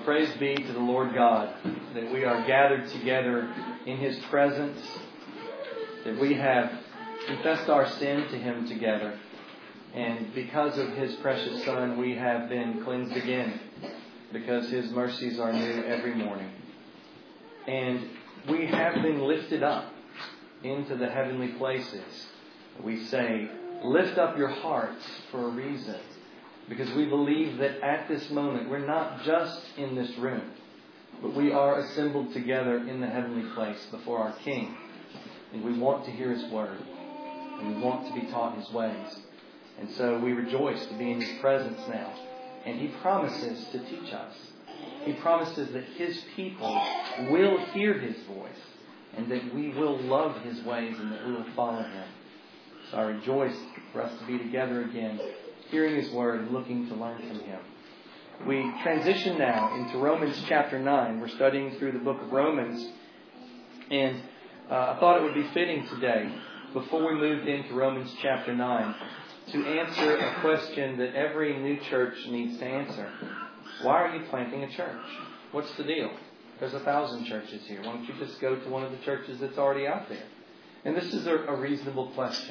praise be to the Lord God that we are gathered together in His presence, that we have confessed our sin to Him together, and because of His precious Son we have been cleansed again, because His mercies are new every morning. And we have been lifted up into the heavenly places. We say, lift up your hearts for a reason. Because we believe that at this moment, we're not just in this room, but we are assembled together in the heavenly place before our King. And we want to hear His Word. And we want to be taught His ways. And so we rejoice to be in His presence now. And He promises to teach us. He promises that His people will hear His voice. And that we will love His ways and that we will follow Him. So I rejoice for us to be together again, hearing His Word and looking to learn from Him. We transition now into Romans chapter 9. We're studying through the book of Romans. And I thought it would be fitting today, before we moved into Romans chapter 9, to answer a question that every new church needs to answer. Why are you planting a church? What's the deal? There's 1,000 churches here. Why don't you just go to one of the churches that's already out there? And this is a reasonable question.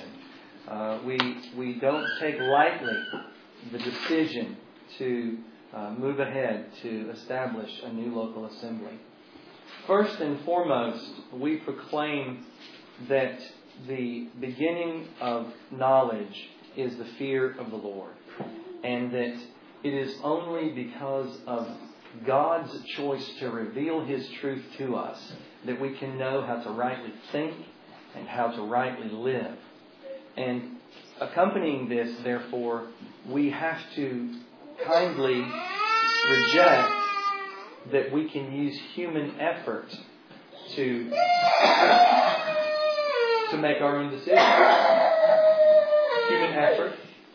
We don't take lightly the decision to move ahead to establish a new local assembly. First and foremost, we proclaim that the beginning of knowledge is the fear of the Lord. And that it is only because of God's choice to reveal His truth to us that we can know how to rightly think and how to rightly live. And accompanying this, therefore, we have to kindly reject that we can use human effort to make our own decisions. Human effort.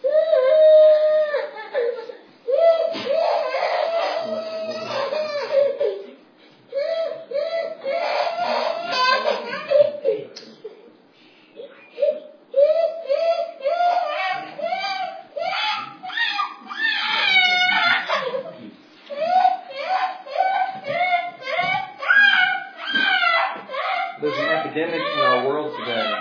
There's an epidemic in our world today.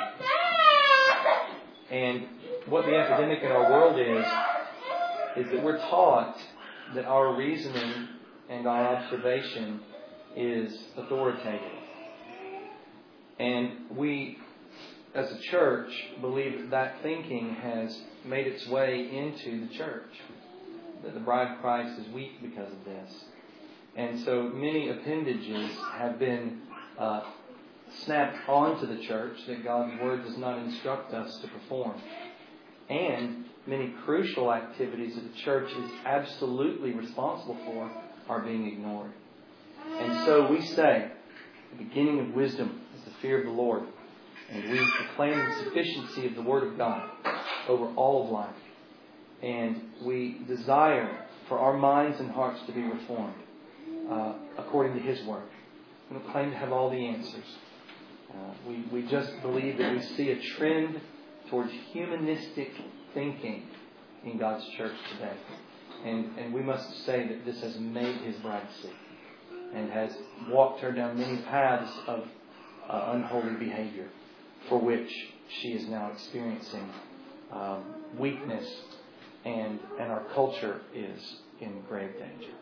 And what the epidemic in our world is that we're taught that our reasoning and our observation is authoritative. And we, as a church, believe that thinking has made its way into the church. That the bride of Christ is weak because of this. And so many appendages have been snapped onto the church that God's Word does not instruct us to perform. And many crucial activities that the church is absolutely responsible for are being ignored. And so we say, the beginning of wisdom is the fear of the Lord. And we proclaim the sufficiency of the Word of God over all of life. And we desire for our minds and hearts to be reformed according to His Word. We don't claim to have all the answers. We just believe that we see a trend towards humanistic thinking in God's church today. And we must say that this has made His bride sick and has walked her down many paths of unholy behavior for which she is now experiencing weakness, and our culture is in grave danger.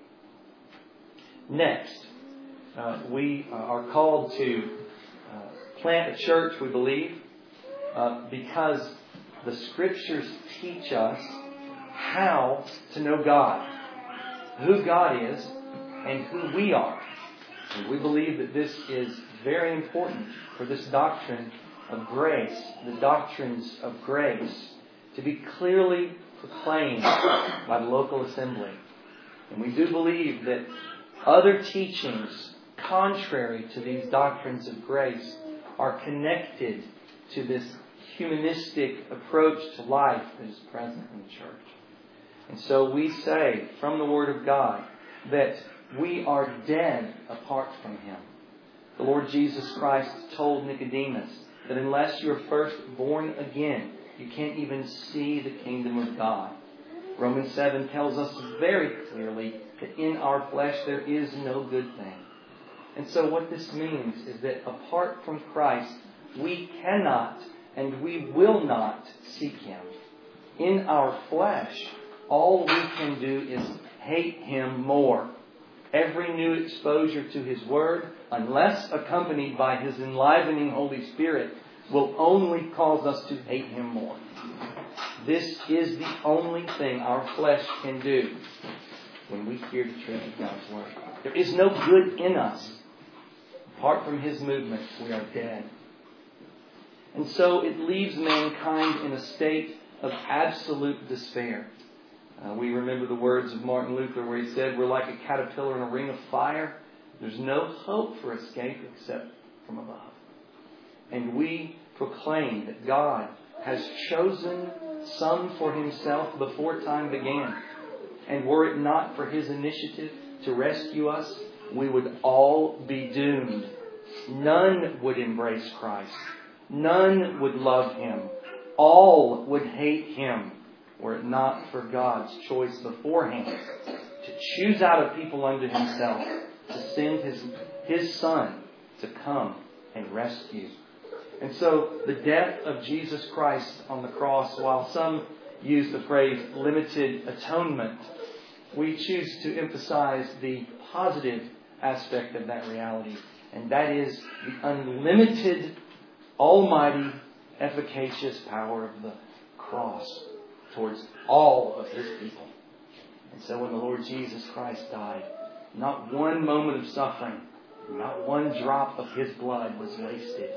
Next, we are called to plant a church, we believe, because the Scriptures teach us how to know God, who God is, and who we are. And we believe that this is very important for this doctrine of grace, the doctrines of grace, to be clearly proclaimed by the local assembly. And we do believe that other teachings contrary to these doctrines of grace are connected to this humanistic approach to life that is present in the church. And so we say from the Word of God that we are dead apart from Him. The Lord Jesus Christ told Nicodemus that unless you're first born again, you can't even see the kingdom of God. Romans 7 tells us very clearly that in our flesh there is no good thing. And so what this means is that apart from Christ, we cannot and we will not seek Him. In our flesh, all we can do is hate Him more. Every new exposure to His Word, unless accompanied by His enlivening Holy Spirit, will only cause us to hate Him more. This is the only thing our flesh can do when we hear the truth of God's Word. There is no good in us. Apart from His movement, we are dead. And so it leaves mankind in a state of absolute despair. We remember the words of Martin Luther where he said, we're like a caterpillar in a ring of fire. There's no hope for escape except from above. And we proclaim that God has chosen some for Himself before time began. And were it not for His initiative to rescue us, we would all be doomed. None would embrace Christ. None would love Him. All would hate Him, were it not for God's choice beforehand to choose out a people unto Himself, to send His Son to come and rescue. And so the death of Jesus Christ on the cross, while some use the phrase limited atonement, we choose to emphasize the positive aspect of that reality. And that is the unlimited, almighty, efficacious power of the cross towards all of His people. And so when the Lord Jesus Christ died, not one moment of suffering, not one drop of His blood was wasted.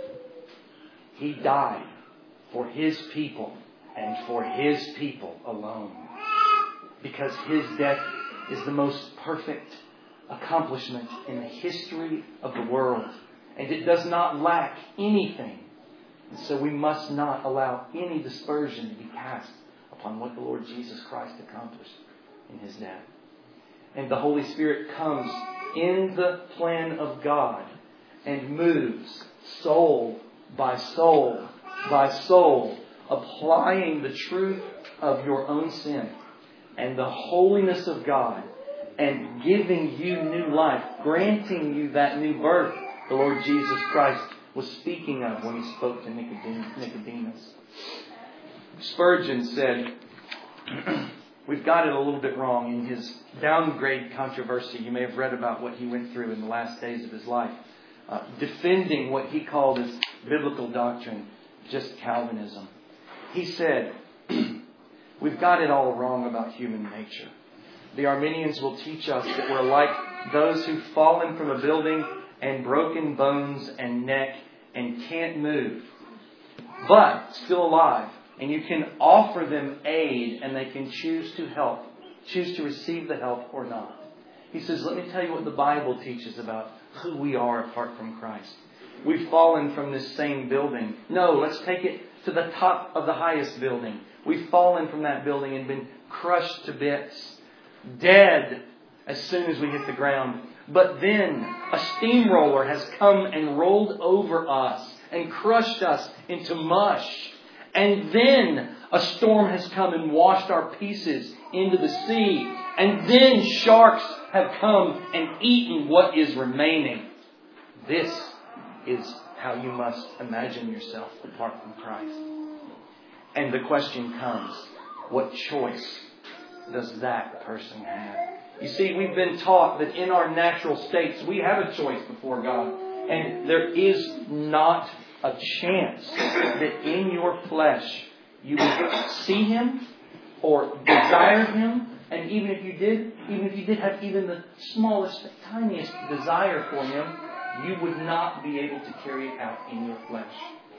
He died for His people and for His people alone. Because His death is the most perfect accomplishment in the history of the world. And it does not lack anything. And so we must not allow any dispersion to be cast upon what the Lord Jesus Christ accomplished in His death. And the Holy Spirit comes in the plan of God and moves soul by soul by soul, applying the truth of your own sin and the holiness of God and giving you new life, granting you that new birth the Lord Jesus Christ was speaking of when He spoke to Nicodemus. Spurgeon said, we've got it a little bit wrong in his downgrade controversy. You may have read about what he went through in the last days of his life, defending what he called as biblical doctrine, just Calvinism. He said, we've got it all wrong about human nature. The Arminians will teach us that we're like those who've fallen from a building and broken bones and neck and can't move, but still alive. And you can offer them aid and they can choose to help, choose to receive the help or not. He says, let me tell you what the Bible teaches about who we are apart from Christ. We've fallen from this same building. No, let's take it to the top of the highest building. We've fallen from that building and been crushed to bits, dead as soon as we hit the ground. But then a steamroller has come and rolled over us and crushed us into mush. And then a storm has come and washed our pieces into the sea. And then sharks have come and eaten what is remaining. This is how you must imagine yourself apart from Christ. And the question comes, what choice does that person have? You see, we've been taught that in our natural states we have a choice before God. And there is not a chance that in your flesh you would see Him or desire Him. And even if you did have even the smallest, tiniest desire for Him, you would not be able to carry it out in your flesh.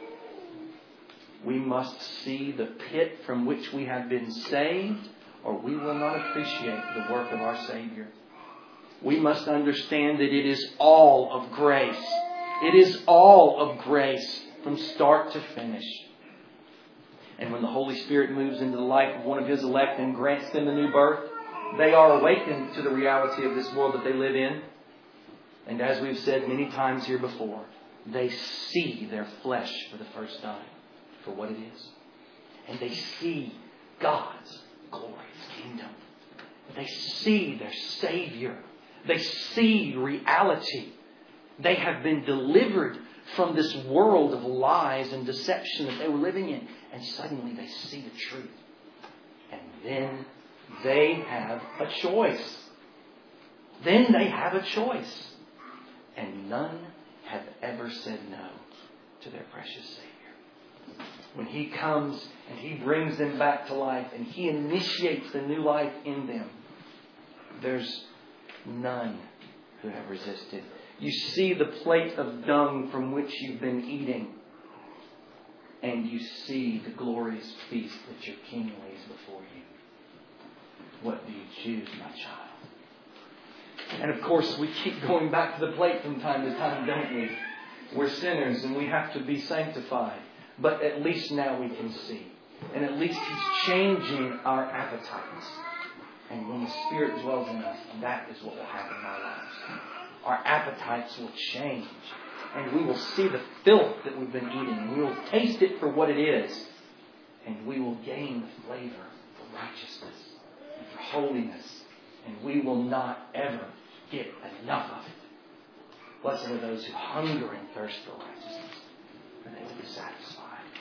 We must see the pit from which we have been saved, or we will not appreciate the work of our Savior. We must understand that it is all of grace. It is all of grace from start to finish. And when the Holy Spirit moves into the life of one of His elect and grants them a new birth, they are awakened to the reality of this world that they live in. And as we've said many times here before, they see their flesh for the first time for what it is. And they see God's glorious kingdom. They see their Savior. They see reality. They have been delivered from this world of lies and deception that they were living in. And suddenly they see the truth. And then they have a choice. Then they have a choice. And none have ever said no to their precious Savior. When He comes and He brings them back to life and He initiates the new life in them, there's none who have resisted. You see the plate of dung from which you've been eating, and you see the glorious feast that your King lays before you. What do you choose, my child? And of course, we keep going back to the plate from time to time, don't we? We're sinners and we have to be sanctified. But at least now we can see. And at least He's changing our appetites. And when the Spirit dwells in us, that is what will happen in our lives. Our appetites will change. And we will see the filth that we've been eating. And we will taste it for what it is. And we will gain the flavor for righteousness and for holiness. And we will not ever get enough of it. Blessed are those who hunger and thirst for righteousness, for they will be satisfied.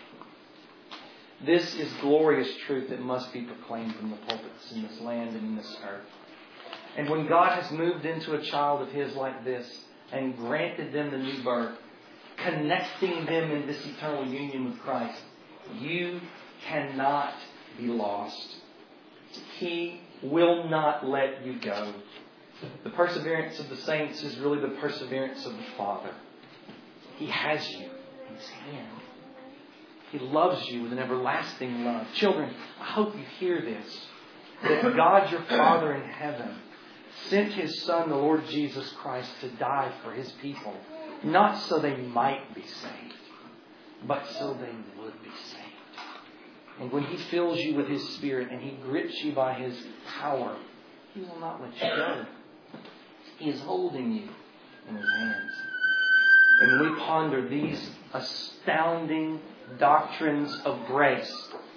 This is glorious truth that must be proclaimed from the pulpits in this land and in this earth. And when God has moved into a child of His like this and granted them the new birth, connecting them in this eternal union with Christ, you cannot be lost. He will not let you go. The perseverance of the saints is really the perseverance of the Father. He has you in His hand. He loves you with an everlasting love. Children, I hope you hear this. That God, your Father in heaven, sent His Son, the Lord Jesus Christ, to die for His people. Not so they might be saved, but so they would be saved. And when He fills you with His Spirit and He grips you by His power, He will not let you go. He is holding you in His hands. And when we ponder these astounding doctrines of grace,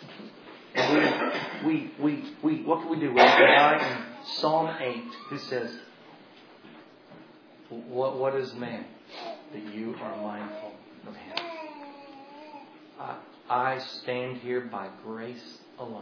and we what can we do? We die in Psalm 8, who says, what is man that you are mindful of him? I stand here by grace alone.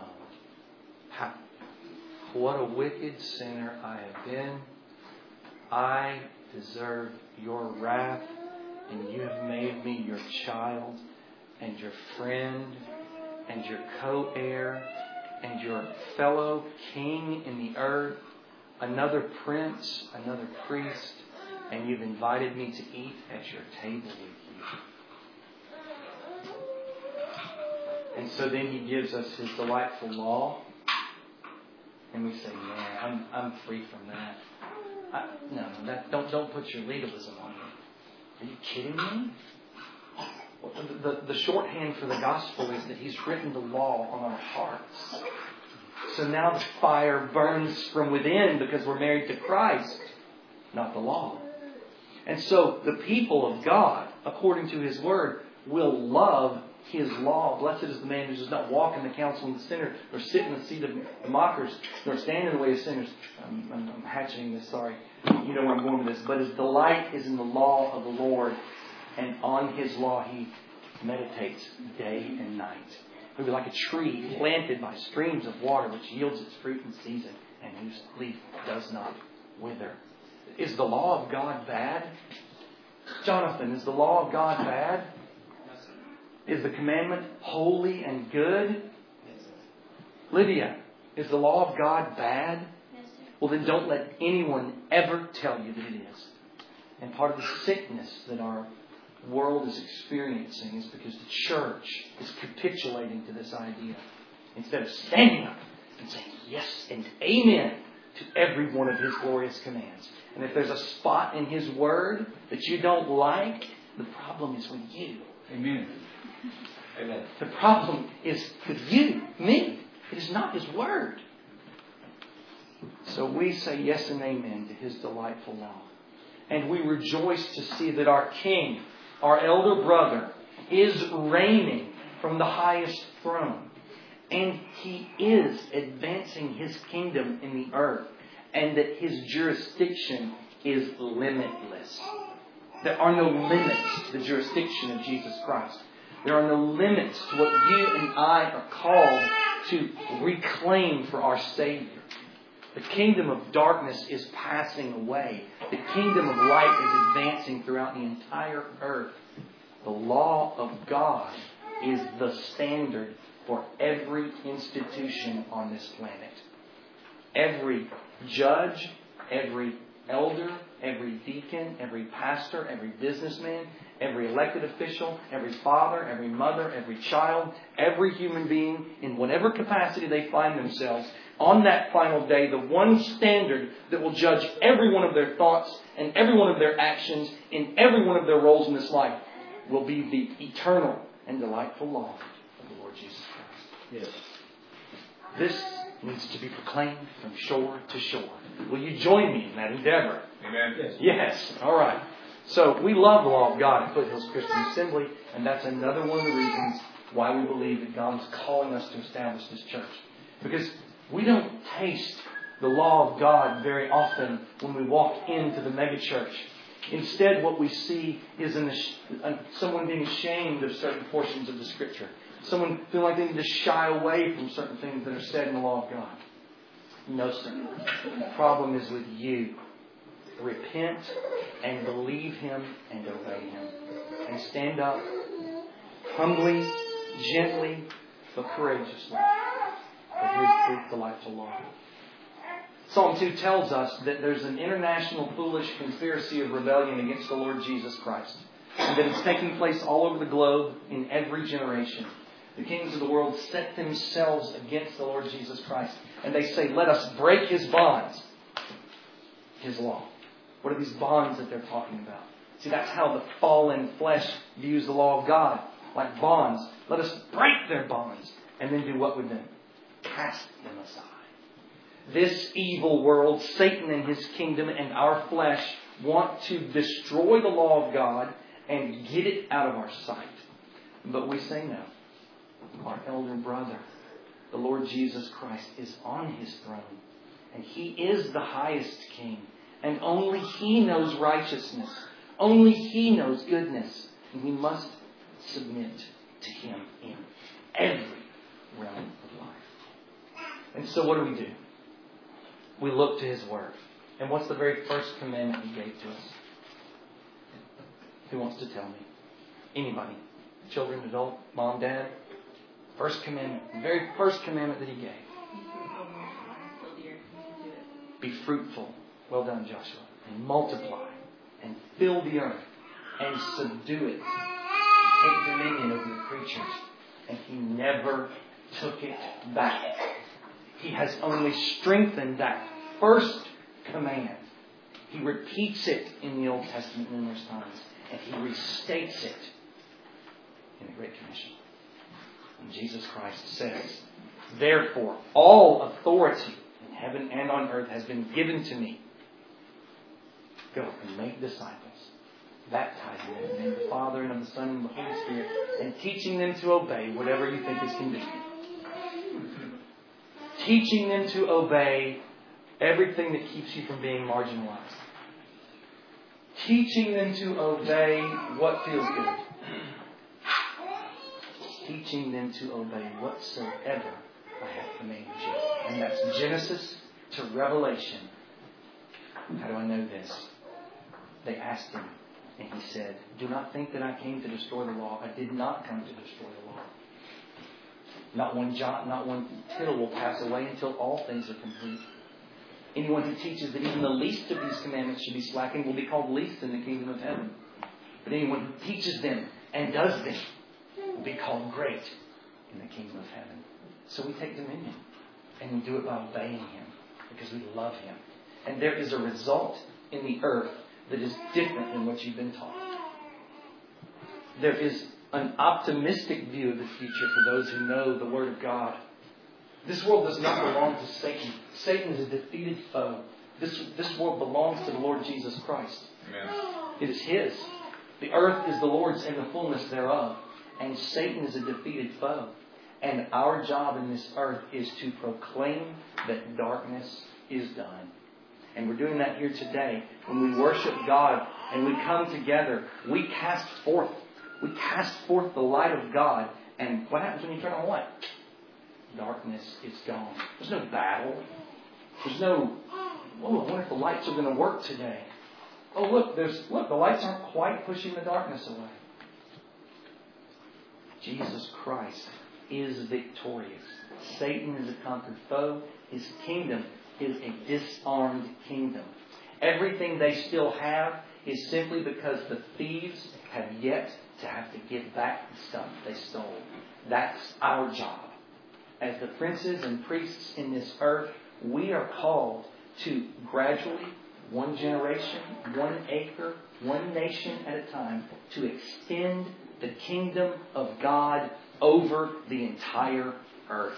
What a wicked sinner I have been. I deserve your wrath, and you have made me your child and your friend and your co-heir and your fellow king in the earth, another prince, another priest, and you've invited me to eat at your table with you. And so then He gives us His delightful law, and we say, "Man, I'm free from that." Don't put your legalism on me. Are you kidding me? The shorthand for the gospel is that He's written the law on our hearts. So now the fire burns from within because we're married to Christ, not the law. And so the people of God, according to His Word, will love His law. Blessed is the man who does not walk in the counsel of the sinner, nor sit in the seat of the mockers, nor stand in the way of sinners. I'm hatching this, sorry. You know where I'm going with this. But his delight is in the law of the Lord, and on His law He meditates day and night. He'll be like a tree planted by streams of water, which yields its fruit in season, and whose leaf does not wither. Is the law of God bad? Jonathan, is the law of God bad? Is the commandment holy and good? Lydia, is the law of God bad? Well, then don't let anyone ever tell you that it is. And part of the sickness that our world is experiencing is because the church is capitulating to this idea. Instead of standing up and saying yes and amen to every one of His glorious commands. And if there's a spot in His Word that you don't like, the problem is with you. Amen. Amen. The problem is with you, me. It is not His Word. So we say yes and amen to His delightful law. And we rejoice to see that our King, our elder brother, is reigning from the highest throne. And He is advancing His kingdom in the earth. And that His jurisdiction is limitless. There are no limits to the jurisdiction of Jesus Christ. There are no limits to what you and I are called to reclaim for our Savior. The kingdom of darkness is passing away. The kingdom of light is advancing throughout the entire earth. The law of God is the standard for every institution on this planet. Every judge, every elder, every deacon, every pastor, every businessman, every elected official, every father, every mother, every child, every human being, in whatever capacity they find themselves, on that final day, the one standard that will judge every one of their thoughts and every one of their actions in every one of their roles in this life will be the eternal and delightful law of the Lord Jesus Christ. Yes. This needs to be proclaimed from shore to shore. Will you join me in that endeavor? Amen. Yes. Yes. All right. So we love the law of God at Foothills Christian Assembly, and that's another one of the reasons why we believe that God is calling us to establish this church. Because we don't taste the law of God very often when we walk into the megachurch. Instead, what we see is someone being ashamed of certain portions of the Scripture. Someone feeling like they need to shy away from certain things that are said in the law of God. No, sir. The problem is with you. Repent and believe Him and obey Him. And stand up humbly, gently, but courageously for His great delightful law. Psalm 2 tells us that there's an international foolish conspiracy of rebellion against the Lord Jesus Christ. And that it's taking place all over the globe in every generation. The kings of the world set themselves against the Lord Jesus Christ. And they say, let us break His bonds. His law. What are these bonds that they're talking about? See, that's how the fallen flesh views the law of God. Like bonds. Let us break their bonds. And then do what with them? Cast them aside. This evil world, Satan and his kingdom and our flesh want to destroy the law of God and get it out of our sight. But we say no. Our elder brother, the Lord Jesus Christ, is on His throne. And He is the highest King. And only He knows righteousness. Only He knows goodness. And we must submit to Him in every realm of life. And so what do? We look to His Word. And what's the very first commandment He gave to us? Who wants to tell me? Anybody? Children, adult, mom, dad? First commandment. The very first commandment that He gave. Be fruitful. Well done, Joshua. And multiply. And fill the earth. And subdue it. Take dominion over the creatures. And He never took it back. He has only strengthened that first command. He repeats it in the Old Testament numerous times. And He restates it in the Great Commission. And Jesus Christ says, therefore, all authority in heaven and on earth has been given to me. Go and make disciples, baptizing them in the name of the Father and of the Son and of the Holy Spirit, and teaching them to obey whatever you think is convenient. Teaching them to obey everything that keeps you from being marginalized. Teaching them to obey what feels good. Teaching them to obey whatsoever I have commanded you. And that's Genesis to Revelation. How do I know this? They asked Him, and He said, do not think that I came to destroy the law. I did not come to destroy the law. Not one jot, not one tittle will pass away until all things are complete. Anyone who teaches that even the least of these commandments should be slackened will be called least in the kingdom of heaven. But anyone who teaches them and does them will be called great in the kingdom of heaven. So we take dominion. And we do it by obeying Him. Because we love Him. And there is a result in the earth that is different than what you've been taught. There is an optimistic view of the future for those who know the Word of God. This world does not belong to Satan. Satan is a defeated foe. This world belongs to the Lord Jesus Christ. Amen. It is His. The earth is the Lord's and the fullness thereof. And Satan is a defeated foe. And our job in this earth is to proclaim that darkness is done. And we're doing that here today. When we worship God and we come together, we cast forth the light of God. And what happens when you turn on light? Darkness is gone. There's no battle. There's no, I wonder if the lights are going to work today. Oh, look, the lights aren't quite pushing the darkness away. Jesus Christ is victorious. Satan is a conquered foe. His kingdom is a disarmed kingdom. Everything they still have is simply because the thieves have yet to have to give back the stuff they stole. That's our job. As the princes and priests in this earth, we are called to gradually, one generation, 1 acre, 1 nation at a time, to extend the kingdom of God over the entire earth.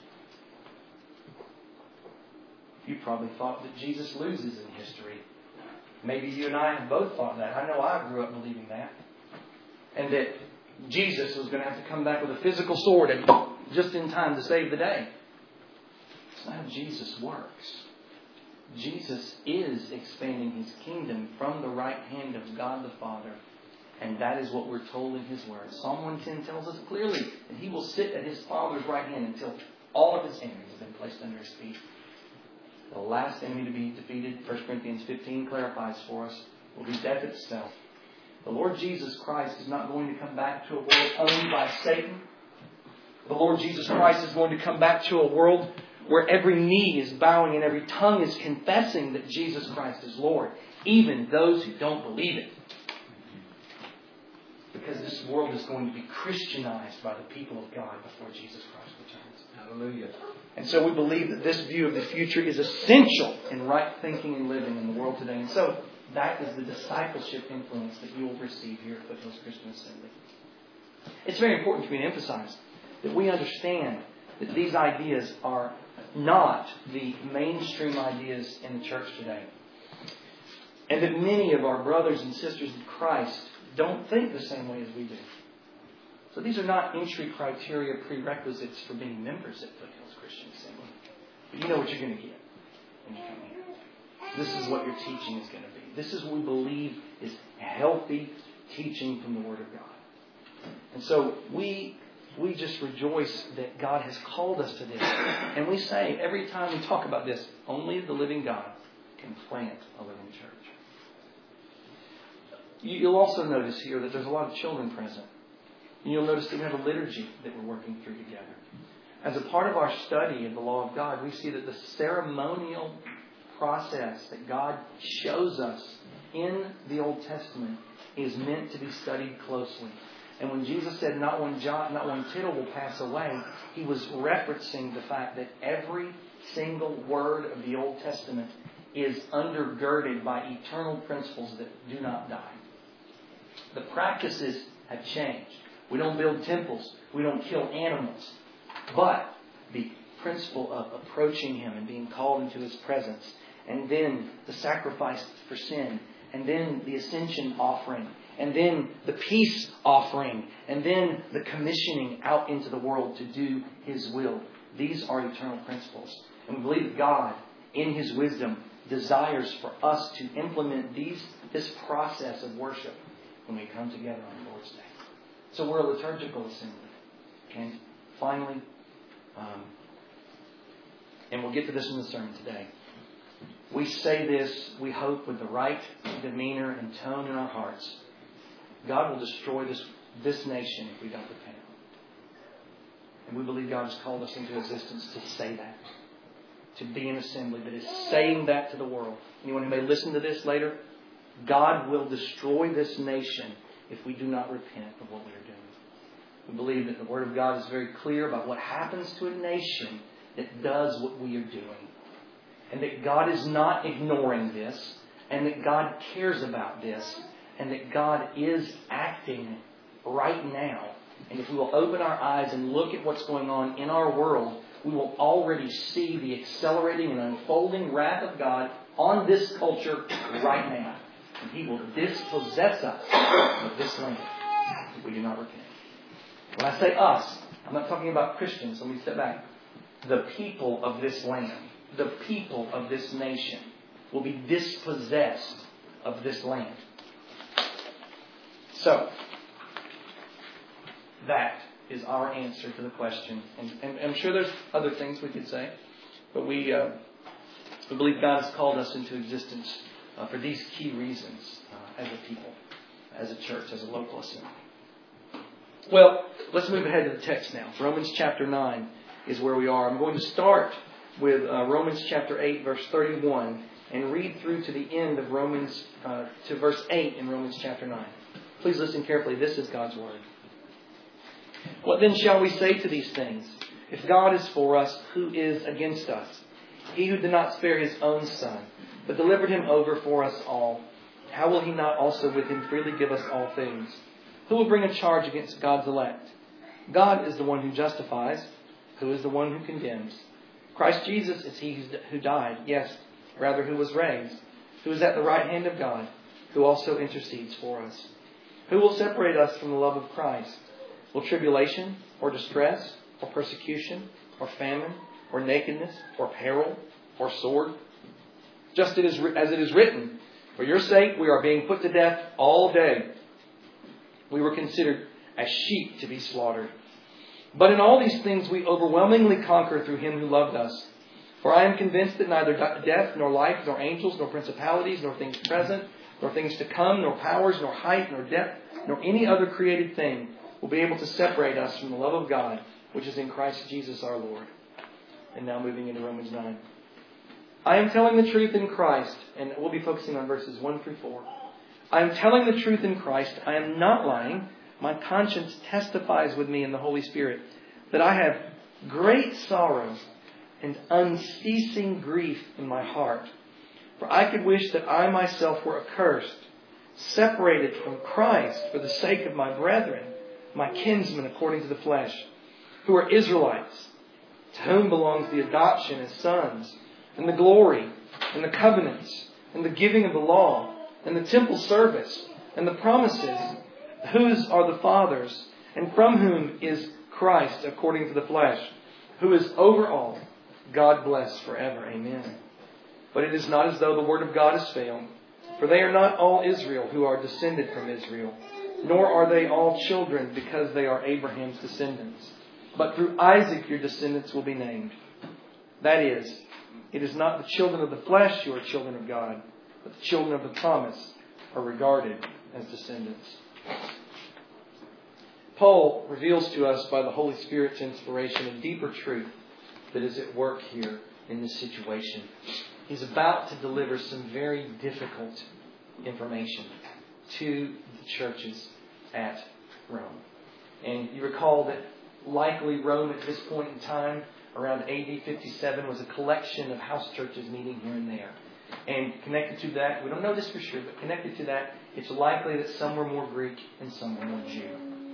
You probably thought that Jesus loses in history. Maybe you and I have both thought that. I know I grew up believing that. And that Jesus was going to have to come back with a physical sword and just in time to save the day. That's not how Jesus works. Jesus is expanding His kingdom from the right hand of God the Father. And that is what we're told in His Word. Psalm 110 tells us clearly that He will sit at His Father's right hand until all of His enemies have been placed under His feet. The last enemy to be defeated, 1 Corinthians 15 clarifies for us, will be death itself. The Lord Jesus Christ is not going to come back to a world owned by Satan. The Lord Jesus Christ is going to come back to a world where every knee is bowing and every tongue is confessing that Jesus Christ is Lord, even those who don't believe it. Because this world is going to be Christianized by the people of God before Jesus Christ returns. Hallelujah. And so we believe that this view of the future is essential in right thinking and living in the world today. And so that is the discipleship influence that you will receive here at Foothills Christian Assembly. It's very important for me to emphasize that we understand that these ideas are not the mainstream ideas in the church today. And that many of our brothers and sisters in Christ don't think the same way as we do. So these are not entry criteria prerequisites for being members at Foothills Christian Assembly. But you know what you're going to get when you come here. This is what your teaching is going to be. This is what we believe is healthy teaching from the Word of God. And so we just rejoice that God has called us to this. And we say every time we talk about this, only the living God can plant a living church. You'll also notice here that there's a lot of children present. And you'll notice that we have a liturgy that we're working through together. As a part of our study of the law of God, we see that the ceremonial process that God shows us in the Old Testament is meant to be studied closely. And when Jesus said not one jot, not one tittle will pass away, He was referencing the fact that every single word of the Old Testament is undergirded by eternal principles that do not die. The practices have changed. We don't build temples. We don't kill animals. But the principle of approaching Him and being called into His presence, and then the sacrifice for sin, and then the ascension offering, and then the peace offering, and then the commissioning out into the world to do His will. These are eternal principles. And we believe that God, in His wisdom, desires for us to implement this process of worship when we come together on the Lord's Day. So we're a liturgical assembly. And finally, and we'll get to this in the sermon today, we say this, we hope, with the right demeanor and tone in our hearts. God will destroy this nation if we don't repent. And we believe God has called us into existence to say that. To be an assembly that is saying that to the world. Anyone who may listen to this later, God will destroy this nation if we do not repent of what we are doing. We believe that the Word of God is very clear about what happens to a nation that does what we are doing. And that God is not ignoring this. And that God cares about this. And that God is acting right now. And if we will open our eyes and look at what's going on in our world, we will already see the accelerating and unfolding wrath of God on this culture right now. And He will dispossess us of this land if we do not repent. When I say us, I'm not talking about Christians. Let me step back. The people of this land, the people of this nation will be dispossessed of this land. So, that is our answer to the question. And I'm sure there's other things we could say, but we believe God has called us into existence for these key reasons as a people, as a church, as a local assembly. Well, let's move ahead to the text now. Romans chapter 9 is where we are. I'm going to start with Romans chapter 8, verse 31, and read through to the end of Romans, to verse 8 in Romans chapter 9. Please listen carefully. This is God's Word. What then shall we say to these things? If God is for us, who is against us? He who did not spare His own Son, but delivered Him over for us all, how will He not also with Him freely give us all things? Who will bring a charge against God's elect? God is the one who justifies. Who is the one who condemns? Christ Jesus is He who died, yes, rather who was raised, who is at the right hand of God, who also intercedes for us. Who will separate us from the love of Christ? Will tribulation, or distress, or persecution, or famine, or nakedness, or peril, or sword? Just as it is written, for your sake we are being put to death all day. We were considered as sheep to be slaughtered. But in all these things we overwhelmingly conquer through Him who loved us. For I am convinced that neither death, nor life, nor angels, nor principalities, nor things present, nor things to come, nor powers, nor height, nor depth, nor any other created thing will be able to separate us from the love of God, which is in Christ Jesus our Lord. And now moving into Romans 9. I am telling the truth in Christ, and we'll be focusing on verses 1 through 4. I am telling the truth in Christ. I am not lying. My conscience testifies with me in the Holy Spirit that I have great sorrow and unceasing grief in my heart. For I could wish that I myself were accursed, separated from Christ for the sake of my brethren, my kinsmen according to the flesh, who are Israelites, to whom belongs the adoption as sons, and the glory, and the covenants, and the giving of the law, and the temple service, and the promises, whose are the fathers, and from whom is Christ according to the flesh, who is over all, God bless forever. Amen. But it is not as though the word of God has failed, for they are not all Israel who are descended from Israel, nor are they all children because they are Abraham's descendants. But through Isaac your descendants will be named. That is, it is not the children of the flesh who are children of God, but the children of the promise are regarded as descendants. Paul reveals to us by the Holy Spirit's inspiration a deeper truth that is at work here in this situation. He's about to deliver some very difficult information to the churches at Rome. And you recall that likely Rome at this point in time, around AD 57, was a collection of house churches meeting here and there. And connected to that, we don't know this for sure, but connected to that, it's likely that some were more Greek and some were more Jew.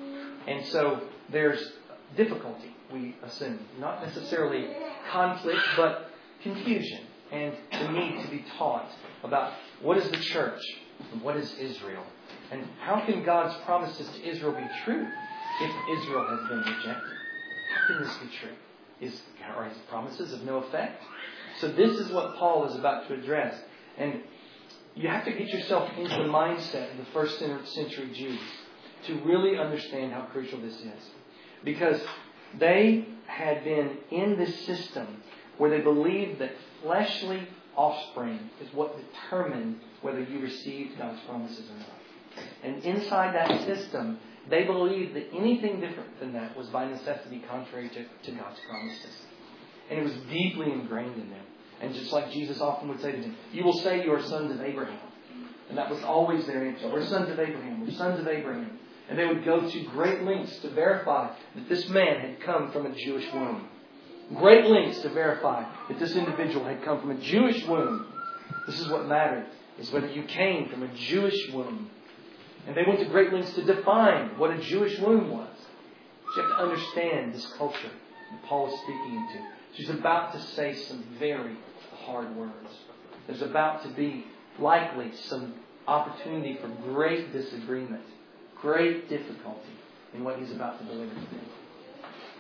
And so there's difficulty, we assume. Not necessarily conflict, but confusion and the need to be taught about what is the church and what is Israel. And how can God's promises to Israel be true if Israel has been rejected? How can this be true? Are His promises of no effect? So this is what Paul is about to address. And you have to get yourself into the mindset of the first century Jews to really understand how crucial this is. Because they had been in this system where they believed that fleshly offspring is what determined whether you received God's promises or not. And inside that system, they believed that anything different than that was by necessity contrary to God's promises. And it was deeply ingrained in them. And just like Jesus often would say to them, you will say you are sons of Abraham. And that was always their answer. We're sons of Abraham. We're sons of Abraham. And they would go to great lengths to verify that this man had come from a Jewish womb. Great lengths to verify that this individual had come from a Jewish womb. This is what mattered, is whether you came from a Jewish womb. And they went to great lengths to define what a Jewish womb was. So you have to understand this culture that Paul is speaking into. She's about to say some very hard words. There's about to be likely some opportunity for great disagreement, great difficulty in what he's about to deliver to them.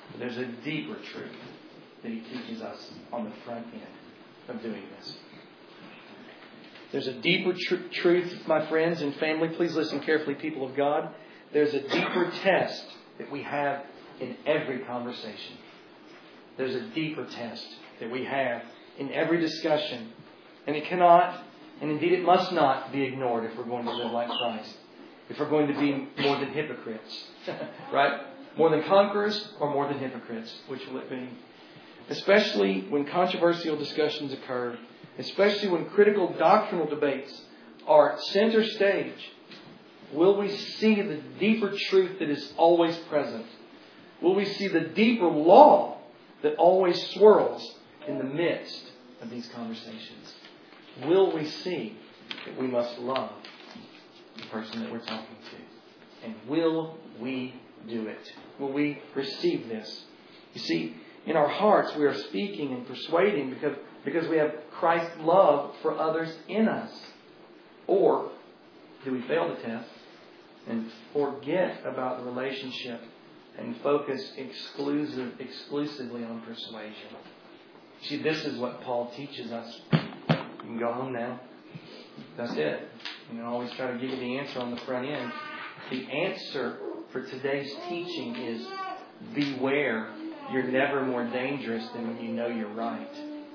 But there's a deeper truth that He teaches us on the front end of doing this. There's a deeper truth, my friends and family. Please listen carefully, people of God. There's a deeper test that we have in every conversation. There's a deeper test that we have in every discussion. And it cannot, and indeed it must not, be ignored if we're going to live like Christ. If we're going to be more than hypocrites. Right? More than conquerors or more than hypocrites. Which will it be? Especially when controversial discussions occur. Especially when critical doctrinal debates are center stage. Will we see the deeper truth that is always present? Will we see the deeper law that always swirls in the midst of these conversations? Will we see that we must love the person that we're talking to? And will we do it? Will we receive this? You see, in our hearts we are speaking and persuading because we have Christ's love for others in us. Or do we fail the test and forget about the relationship and focus exclusively on persuasion? See, this is what Paul teaches us. You can go home now. That's it. I always try to give you the answer on the front end. The answer for today's teaching is beware. You're never more dangerous than when you know you're right.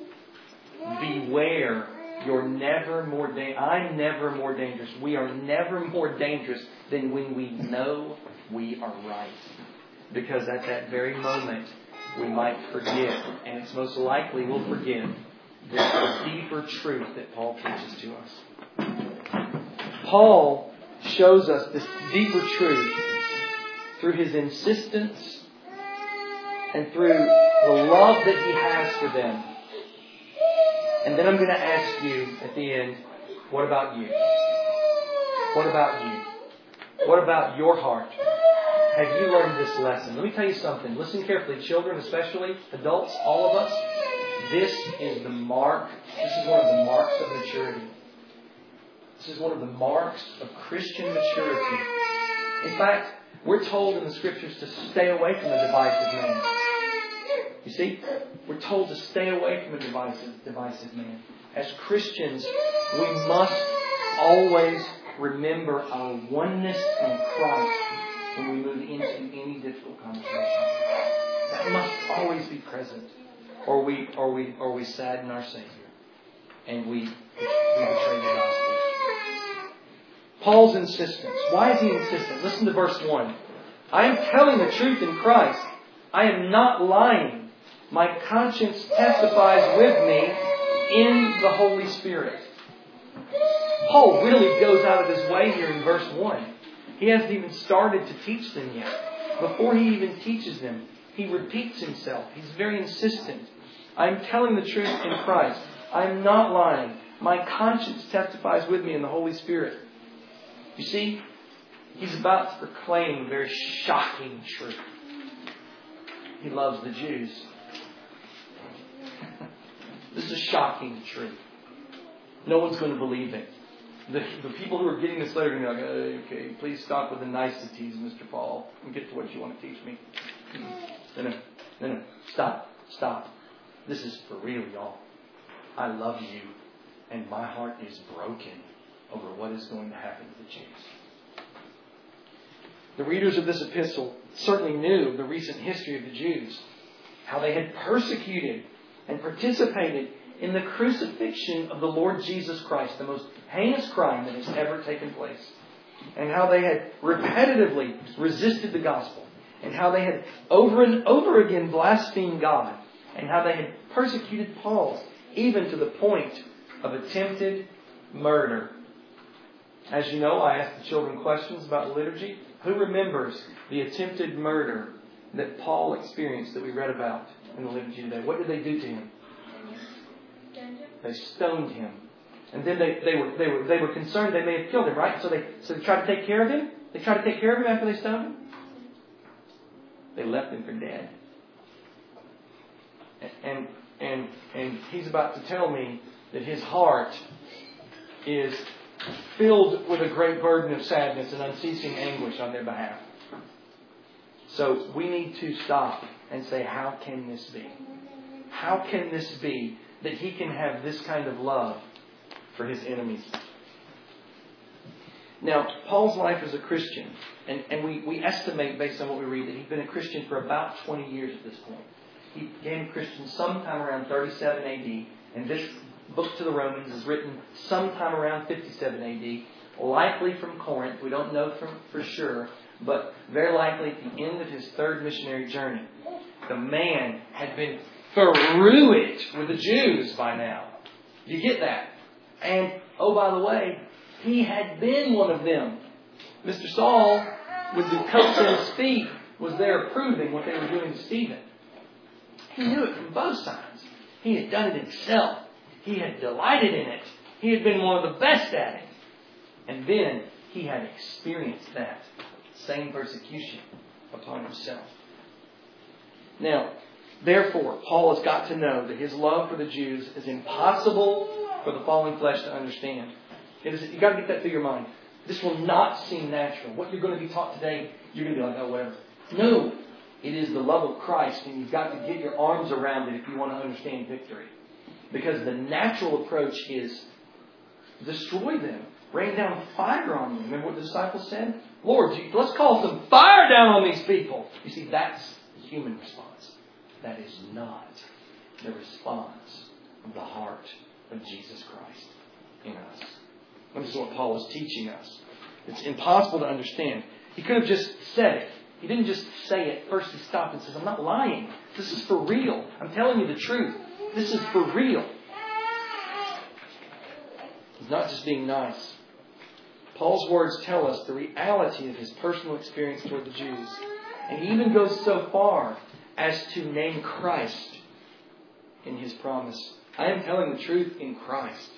Beware. You're never more I'm never more dangerous. We are never more dangerous than when we know we are right. Because at that very moment, we might forget, and it's most likely we'll forget, this deeper truth that Paul teaches to us. Paul shows us this deeper truth through his insistence and through the love that he has for them. And then I'm going to ask you at the end, what about you? What about you? What about your heart? Have you learned this lesson? Let me tell you something. Listen carefully, children especially, adults, all of us. This is the mark. This is one of the marks of maturity. This is one of the marks of Christian maturity. In fact, we're told in the Scriptures to stay away from a divisive man. You see, we're told to stay away from a divisive man. As Christians, we must always remember our oneness in Christ when we move into any difficult conversation. That must always be present, or we sadden our Savior, and we betray the gospel. Paul's insistence. Why is he insistent? Listen to verse 1. I am telling the truth in Christ. I am not lying. My conscience testifies with me in the Holy Spirit. Paul really goes out of his way here in verse 1. He hasn't even started to teach them yet. Before he even teaches them, he repeats himself. He's very insistent. I am telling the truth in Christ. I am not lying. My conscience testifies with me in the Holy Spirit. You see, he's about to proclaim a very shocking truth. He loves the Jews. This is a shocking truth. No one's going to believe it. The people who are getting this letter are going to be like, okay, please stop with the niceties, Mr. Paul, and get to what you want to teach me. No. Stop. This is for real, y'all. I love you, and my heart is broken over what is going to happen to the Jews. The readers of this epistle certainly knew the recent history of the Jews, how they had persecuted and participated in the crucifixion of the Lord Jesus Christ, the most heinous crime that has ever taken place, and how they had repetitively resisted the gospel, and how they had over and over again blasphemed God, and how they had persecuted Paul, even to the point of attempted murder. As you know, I asked the children questions about the liturgy. Who remembers the attempted murder that Paul experienced that we read about in the liturgy today? What did they do to him? They stoned him. And then they were concerned they may have killed him, right? So they tried to take care of him. They tried to take care of him after they stoned him. They left him for dead. And he's about to tell me that his heart is filled with a great burden of sadness and unceasing anguish on their behalf. So we need to stop and say, how can this be? How can this be that He can have this kind of love for His enemies? Now, Paul's life as a Christian, and we estimate based on what we read that he'd been a Christian for about 20 years at this point. He became a Christian sometime around 37 AD, and this book to the Romans is written sometime around 57 AD, likely from Corinth. We don't know for sure, but very likely at the end of his third missionary journey. The man had been through it with the Jews by now. You get that? And, oh, by the way, he had been one of them. Mr. Saul, with the coats at his feet, was there approving what they were doing to Stephen. He knew it from both sides. He had done it himself. He had delighted in it. He had been one of the best at it. And then he had experienced that same persecution upon himself. Now, therefore, Paul has got to know that his love for the Jews is impossible for the fallen flesh to understand. You've got to get that through your mind. This will not seem natural. What you're going to be taught today, you're going to be like, oh, whatever. No. It is the love of Christ, and you've got to get your arms around it if you want to understand victory. Because the natural approach is destroy them. Rain down fire on them. Remember what the disciples said? Lord, let's call some fire down on these people. You see, that's the human response. That is not the response of the heart of Jesus Christ in us. This is what Paul is teaching us. It's impossible to understand. He could have just said it. He didn't just say it. First he stopped and says, I'm not lying. This is for real. I'm telling you the truth. This is for real. He's not just being nice. Paul's words tell us the reality of his personal experience toward the Jews. And he even goes so far as to name Christ in his promise. I am telling the truth in Christ.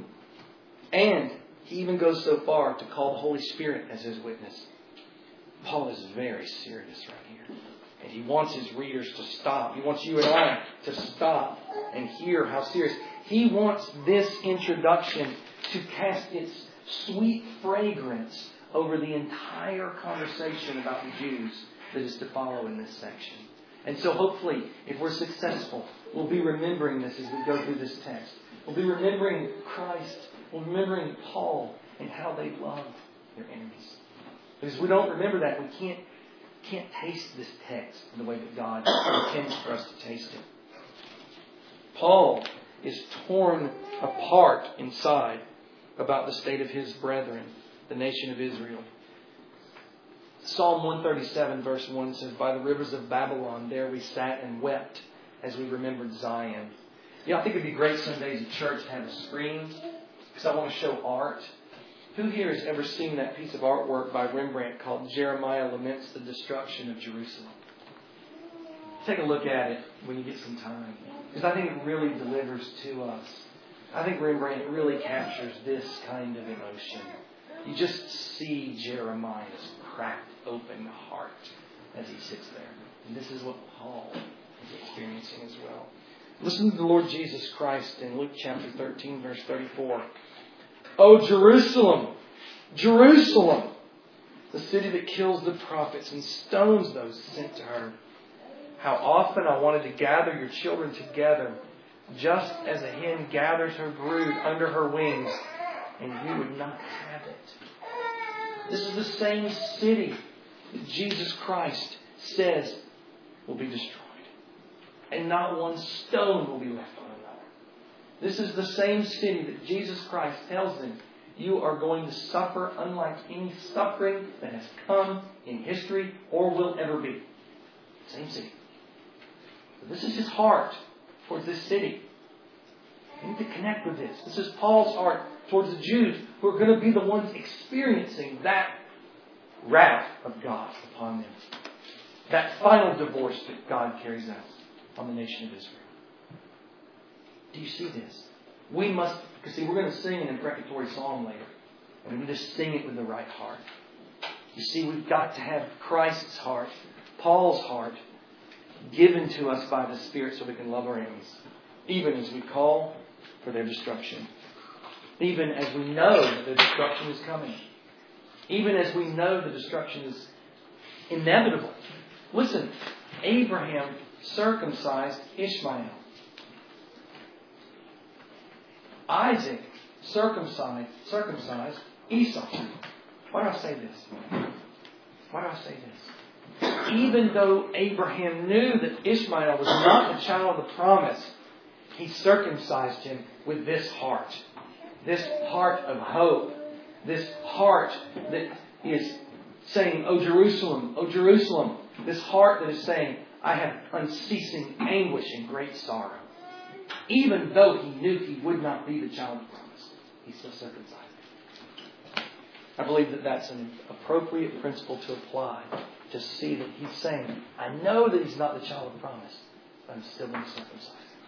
And he even goes so far to call the Holy Spirit as his witness. Paul is very serious right here. And he wants his readers to stop. He wants you and I to stop and hear how serious. He wants this introduction to cast its sweet fragrance over the entire conversation about the Jews that is to follow in this section. And so hopefully, if we're successful, we'll be remembering this as we go through this text. We'll be remembering Christ. We'll be remembering Paul and how they loved their enemies. Because if we don't remember that, we can't taste this text in the way that God intends for us to taste it. Paul is torn apart inside about the state of his brethren, the nation of Israel. Psalm 137 verse 1 says, by the rivers of Babylon, there we sat and wept as we remembered Zion. You know, I think it'd be great some days at church to have a screen, because I want to show art. Who here has ever seen that piece of artwork by Rembrandt called Jeremiah Laments the Destruction of Jerusalem? Take a look at it when you get some time, because I think it really delivers to us. I think Rembrandt really captures this kind of emotion. You just see Jeremiah's cracked open heart as he sits there. And this is what Paul is experiencing as well. Listen to the Lord Jesus Christ in Luke chapter 13, verse 34. O Jerusalem, Jerusalem, the city that kills the prophets and stones those sent to her. How often I wanted to gather your children together, just as a hen gathers her brood under her wings, and you would not have it. This is the same city that Jesus Christ says will be destroyed. And not one stone will be left on another. This is the same city that Jesus Christ tells them, you are going to suffer unlike any suffering that has come in history or will ever be. Same city. But this is his heart towards this city. You need to connect with this. This is Paul's heart towards the Jews who are going to be the ones experiencing that wrath of God upon them. That final divorce that God carries out on the nation of Israel. Do you see this? We must, because see, we're going to sing an imprecatory psalm later. And we need to sing it with the right heart. You see, we've got to have Christ's heart, Paul's heart, given to us by the Spirit so we can love our enemies. Even as we call for their destruction. Even as we know that the destruction is coming. Even as we know the destruction is inevitable. Listen, Abraham circumcised Ishmael. Isaac circumcised Esau. Why do I say this? Why do I say this? Even though Abraham knew that Ishmael was not the child of the promise, he circumcised him with this heart of hope, this heart that is saying, "O Jerusalem, O Jerusalem," this heart that is saying, "I have unceasing anguish and great sorrow." Even though he knew he would not be the child of promise, he still circumcised him. I believe that that's an appropriate principle to apply, to see that he's saying, I know that he's not the child of promise, but I'm still going to circumcise him.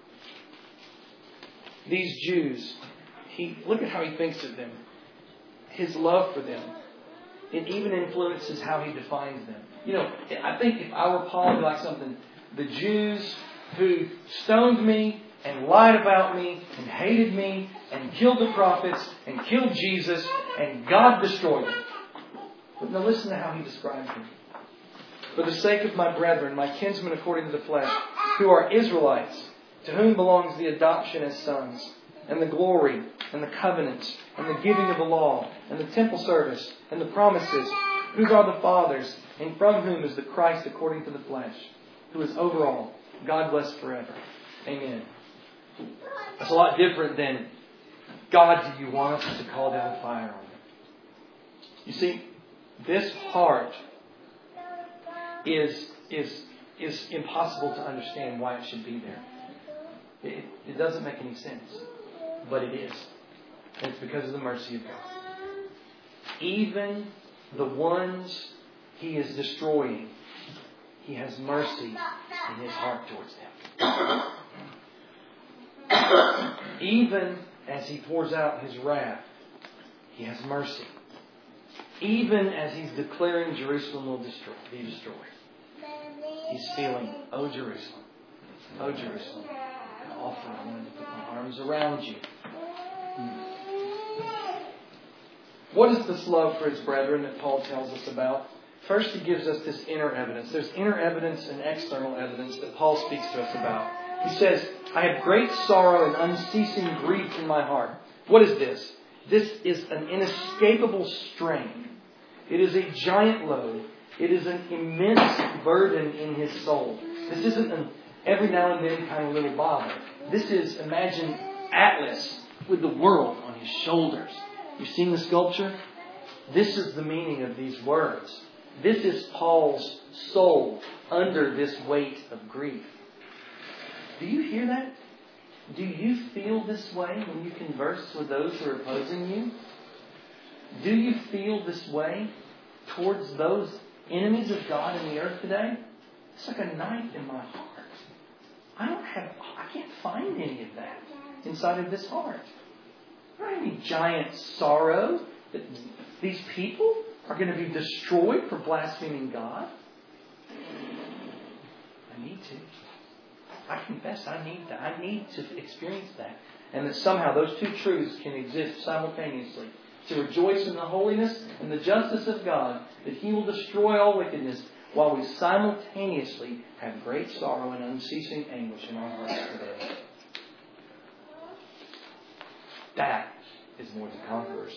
These Jews, look at how he thinks of them. His love for them, it even influences how he defines them. I think if I were Paul, I'd be like something, the Jews who stoned me and lied about me and hated me and killed the prophets and killed Jesus and God destroyed them. But now listen to how he describes them. For the sake of my brethren, my kinsmen according to the flesh, who are Israelites, to whom belongs the adoption as sons, and the glory, and the covenants, and the giving of the law, and the temple service, and the promises, whose are the fathers, and from whom is the Christ according to the flesh, who is over all, God bless forever. Amen. That's a lot different than, God, do you want us to call down fire on them? You see, this heart is impossible to understand why it should be there. It doesn't make any sense. But it is. And it's because of the mercy of God. Even the ones He is destroying, He has mercy in His heart towards them. Even as He pours out His wrath, He has mercy. Even as He's declaring Jerusalem will be destroyed, He's feeling, "Oh Jerusalem, oh Jerusalem, how often I wanted to put my arms around you." What is this love for His brethren that Paul tells us about? First, he gives us this inner evidence. There's inner evidence and external evidence that Paul speaks to us about. He says, "I have great sorrow and unceasing grief in my heart." What is this? This is an inescapable strain. It is a giant load. It is an immense burden in his soul. This isn't an every now and then kind of little bother. This is, imagine Atlas with the world on his shoulders. You've seen the sculpture? This is the meaning of these words. This is Paul's soul under this weight of grief. Do you hear that? Do you feel this way when you converse with those who are opposing you? Do you feel this way towards those enemies of God in the earth today? It's like a knife in my heart. I can't find any of that inside of this heart. There aren't any giant sorrow that these people are going to be destroyed for blaspheming God. I need to. I confess I need that. I need to experience that. And that somehow those two truths can exist simultaneously. To rejoice in the holiness and the justice of God, that He will destroy all wickedness, while we simultaneously have great sorrow and unceasing anguish in our hearts today. That is more than conquerors.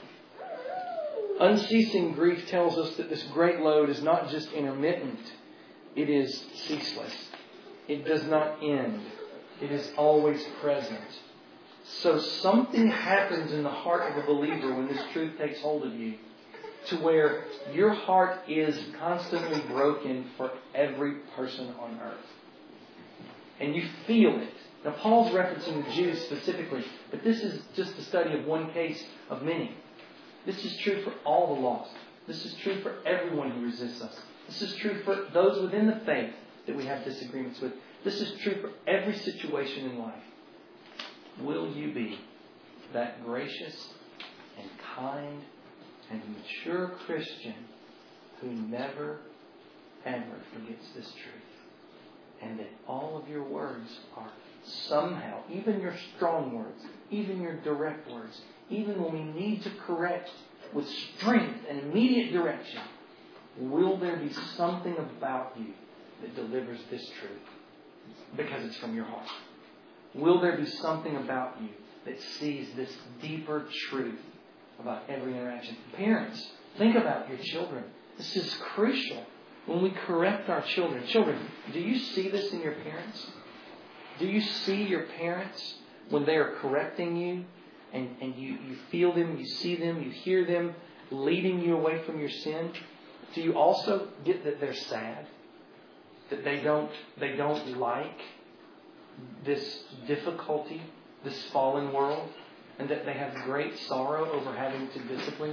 Unceasing grief tells us that this great load is not just intermittent, it is ceaseless. It does not end. It is always present. So something happens in the heart of a believer when this truth takes hold of you, to where your heart is constantly broken for every person on earth. And you feel it. Now, Paul's referencing the Jews specifically, but this is just the study of one case of many. This is true for all the lost. This is true for everyone who resists us. This is true for those within the faith that we have disagreements with. This is true for every situation in life. Will you be that gracious and kind and mature Christian who never, ever forgets this truth? And that all of your words are somehow, even your strong words, even your direct words, even when we need to correct with strength and immediate direction, will there be something about you that delivers this truth? Because it's from your heart. Will there be something about you that sees this deeper truth about every interaction? Parents, think about your children. This is crucial. When we correct our children. Children, do you see this in your parents? Do you see your parents when they are correcting you and you feel them, you see them, you hear them leading you away from your sin? Do you also get that they're sad? That they don't like this difficulty, this fallen world, and that they have great sorrow over having to discipline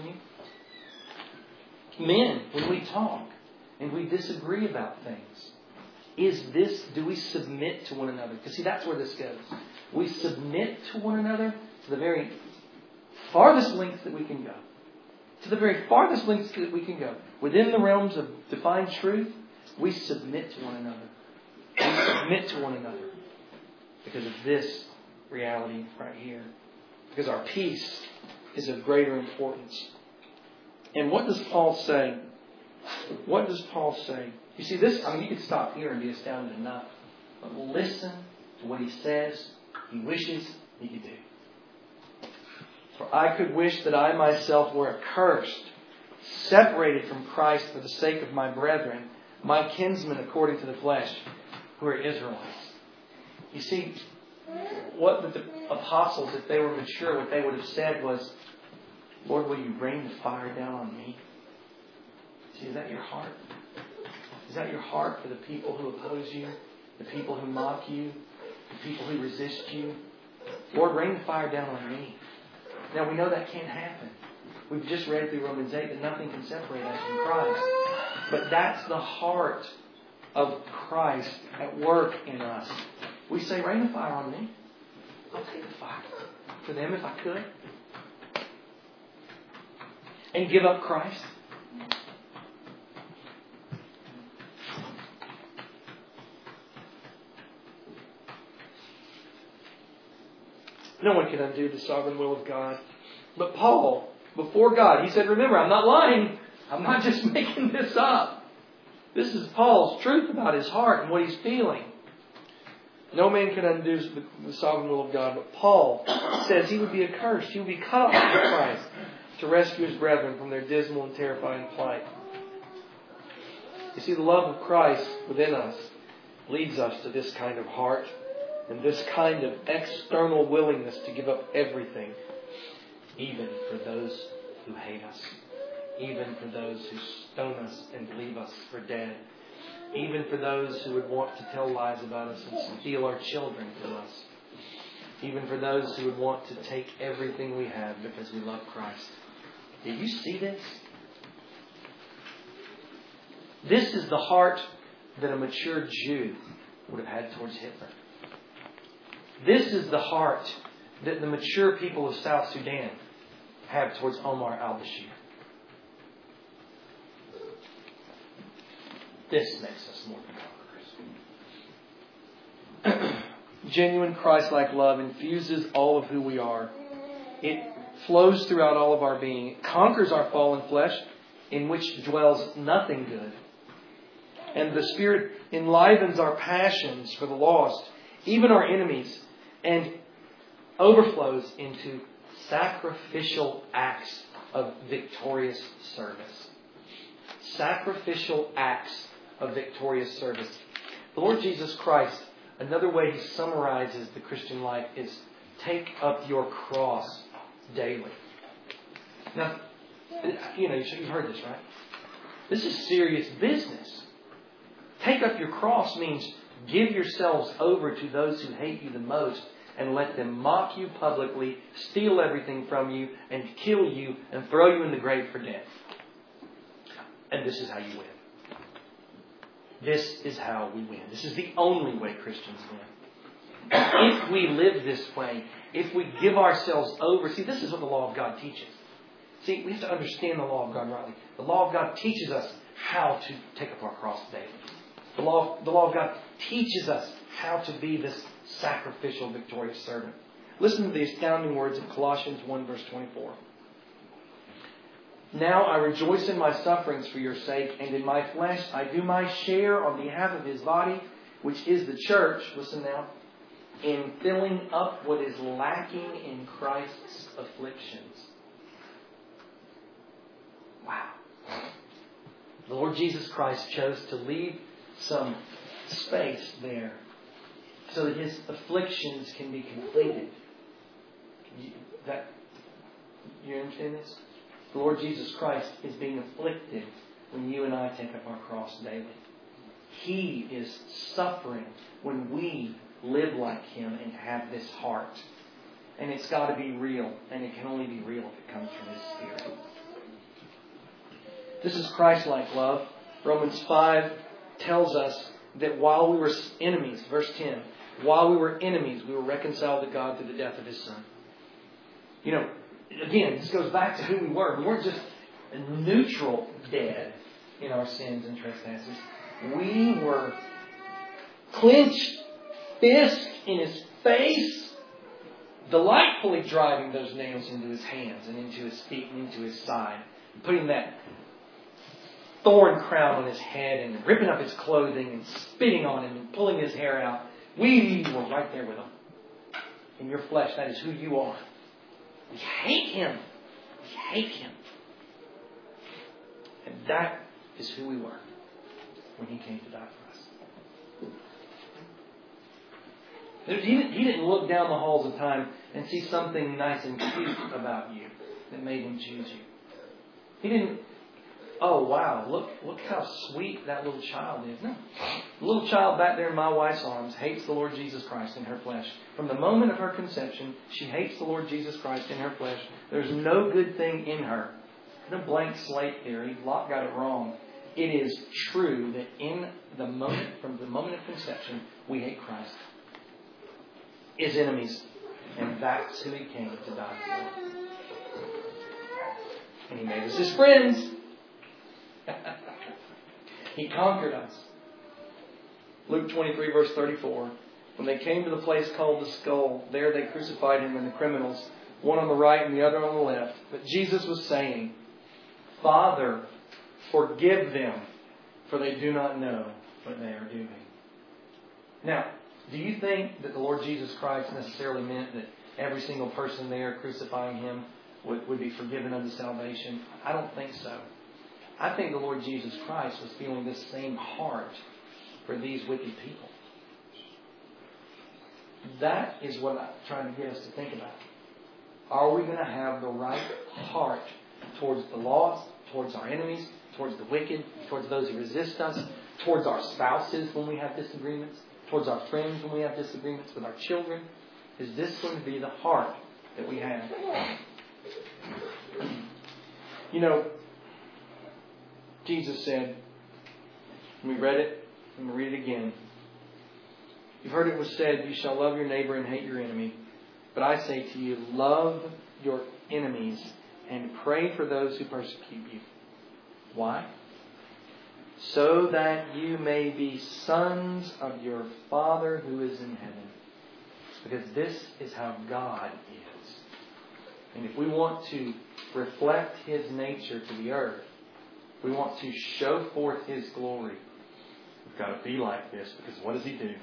you? Men, when we talk and we disagree about things, do we submit to one another? Because see, that's where this goes. We submit to one another to the very farthest lengths that we can go. To the very farthest lengths that we can go. Within the realms of divine truth, we submit to one another. We submit to one another because of this reality right here. Because our peace is of greater importance. And what does Paul say? What does Paul say? You see, this, you could stop here and be astounded enough. But listen to what he says, he wishes he could do. For I could wish that I myself were accursed, separated from Christ for the sake of my brethren, my kinsmen according to the flesh, who are Israelites. You see, what the apostles, if they were mature, what they would have said was, Lord, will you rain the fire down on me? See, is that your heart? Is that your heart for the people who oppose you, the people who mock you, the people who resist you? Lord, rain the fire down on me. Now, we know that can't happen. We've just read through Romans 8 that nothing can separate us from Christ. But that's the heart of Christ at work in us. We say, rain the fire on me. I'll take the fire for them if I could. And give up Christ. No one can undo the sovereign will of God. But Paul, before God, he said, remember, I'm not lying. I'm not just making this up. This is Paul's truth about his heart and what he's feeling. No man can undo the sovereign will of God. But Paul says he would be accursed. He would be cut off from Christ to rescue his brethren from their dismal and terrifying plight. You see, the love of Christ within us leads us to this kind of heart and this kind of external willingness to give up everything, even for those who hate us, even for those who stone us and leave us for dead, even for those who would want to tell lies about us and steal our children from us, even for those who would want to take everything we have because we love Christ. Do you see this? This is the heart that a mature Jew would have had towards Hitler. This is the heart that the mature people of South Sudan have towards Omar al-Bashir. This makes us more than conquerors. Genuine Christ-like love infuses all of who we are. It flows throughout all of our being. It conquers our fallen flesh, in which dwells nothing good. And the Spirit enlivens our passions for the lost, even our enemies, and overflows into sacrificial acts of victorious service. Sacrificial acts of victorious service. The Lord Jesus Christ, another way He summarizes the Christian life is take up your cross daily. Now, you've heard this, right? This is serious business. Take up your cross means give yourselves over to those who hate you the most and let them mock you publicly, steal everything from you, and kill you and throw you in the grave for death. And this is how you win. This is how we win. This is the only way Christians win. If we live this way, if we give ourselves over, see, this is what the law of God teaches. See, we have to understand the law of God rightly. The law of God teaches us how to take up our cross daily. The law of God teaches us how to be this sacrificial, victorious servant. Listen to the astounding words of Colossians 1 verse 24. Now I rejoice in my sufferings for your sake, and in my flesh I do my share on behalf of His body, which is the church, listen now, in filling up what is lacking in Christ's afflictions. Wow. The Lord Jesus Christ chose to leave some space there so that His afflictions can be completed. You understand this? The Lord Jesus Christ is being afflicted when you and I take up our cross daily. He is suffering when we live like Him and have this heart. And it's got to be real. And it can only be real if it comes from His Spirit. This is Christ-like love. Romans 5 tells us that while we were enemies, verse 10, while we were enemies, we were reconciled to God through the death of His Son. You know, again, this goes back to who we were. We weren't just neutral dead in our sins and trespasses. We were clenched fist in His face, delightfully driving those nails into His hands and into His feet and into His side, putting that thorn crown on His head and ripping up His clothing and spitting on Him and pulling His hair out. We were right there with Him. In your flesh, that is who you are. We hate Him. We hate Him. And that is who we were when He came to die for us. He didn't look down the halls of time and see something nice and cute about you that made Him choose you. He didn't, oh wow, look how sweet that little child is. No. The little child back there in my wife's arms hates the Lord Jesus Christ in her flesh. From the moment of her conception, she hates the Lord Jesus Christ in her flesh. There's no good thing in her. No blank slate theory. Locke got it wrong. It is true that from the moment of conception, we hate Christ. His enemies. And that's who He came to die for. And He made us His friends. He conquered us. Luke 23 verse 34. When they came to the place called the Skull, there they crucified Him and the criminals, one on the right and the other on the left. But Jesus was saying, Father, forgive them, for they do not know what they are doing. Now, do you think that the Lord Jesus Christ necessarily meant that every single person there crucifying Him would be forgiven of the salvation? I don't think so. I think the Lord Jesus Christ was feeling this same heart for these wicked people. That is what I'm trying to get us to think about. Are we going to have the right heart towards the lost, towards our enemies, towards the wicked, towards those who resist us, towards our spouses when we have disagreements, towards our friends when we have disagreements, with our children? Is this going to be the heart that we have? You know, Jesus said, when we read it, I'm going to read it again. You've heard it was said, you shall love your neighbor and hate your enemy. But I say to you, love your enemies and pray for those who persecute you. Why? So that you may be sons of your Father who is in heaven. Because this is how God is. And if we want to reflect His nature to the earth, we want to show forth His glory, we've got to be like this, because what does He do?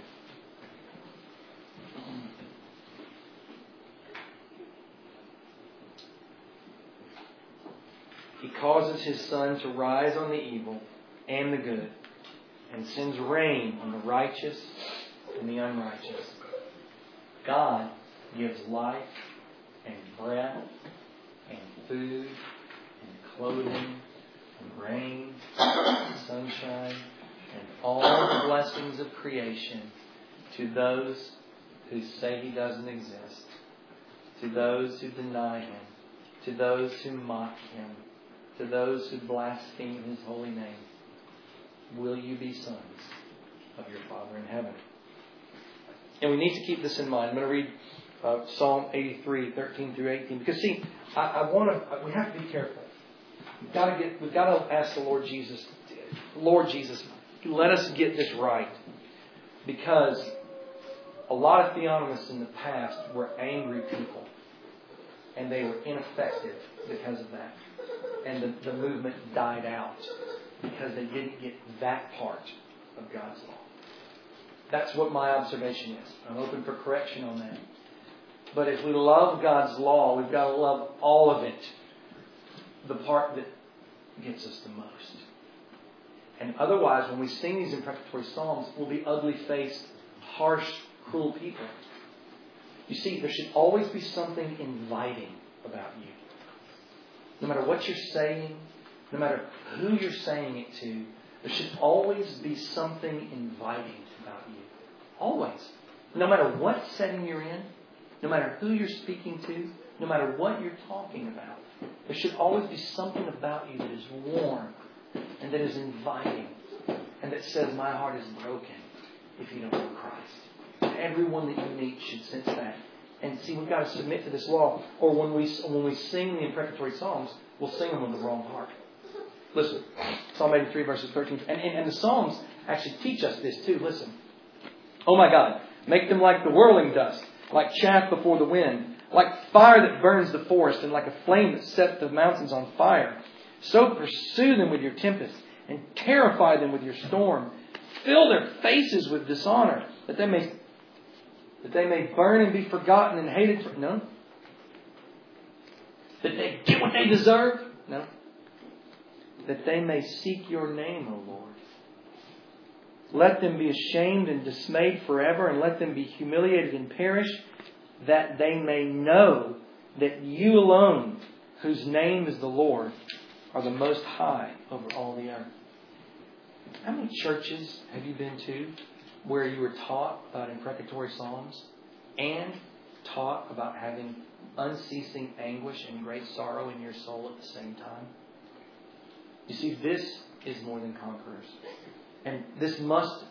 He causes His sun to rise on the evil and the good, and sends rain on the righteous and the unrighteous. God gives life and breath and food and clothing and rain and sunshine and all the blessings of creation to those who say He doesn't exist, to those who deny Him, to those who mock Him, to those who blaspheme His holy name. Will you be sons of your Father in heaven? And we need to keep this in mind. I'm going to read Psalm 83, 13 through 18. Because see, we have to be careful. We've got to ask the Lord Jesus, let us get this right. Because a lot of theonomists in the past were angry people. And they were ineffective because of that. and the movement died out because they didn't get that part of God's law. That's what my observation is. I'm open for correction on that. But if we love God's law, we've got to love all of it. The part that gets us the most. And otherwise, when we sing these imprecatory psalms, we'll be ugly-faced, harsh, cruel people. You see, there should always be something inviting about you. No matter what you're saying, no matter who you're saying it to, there should always be something inviting about you. Always. No matter what setting you're in, no matter who you're speaking to, no matter what you're talking about, there should always be something about you that is warm and that is inviting and that says, my heart is broken if you don't know Christ. Everyone that you meet should sense that. And see, we've got to submit to this law. Or when we sing the imprecatory psalms, we'll sing them with the wrong heart. Listen, Psalm 83 verses 13. And the Psalms actually teach us this too. Listen. Oh my God, make them like the whirling dust, like chaff before the wind, like fire that burns the forest, and like a flame that sets the mountains on fire. So pursue them with your tempest, and terrify them with your storm. Fill their faces with dishonor, that they may burn and be forgotten and hated. No. That they get what they deserve. No. That they may seek your name, O Lord. Let them be ashamed and dismayed forever, and let them be humiliated and perish, that they may know that you alone, whose name is the Lord, are the most high over all the earth. How many churches have you been to where you were taught about imprecatory psalms and taught about having unceasing anguish and great sorrow in your soul at the same time? You see, this is more than conquerors. And this must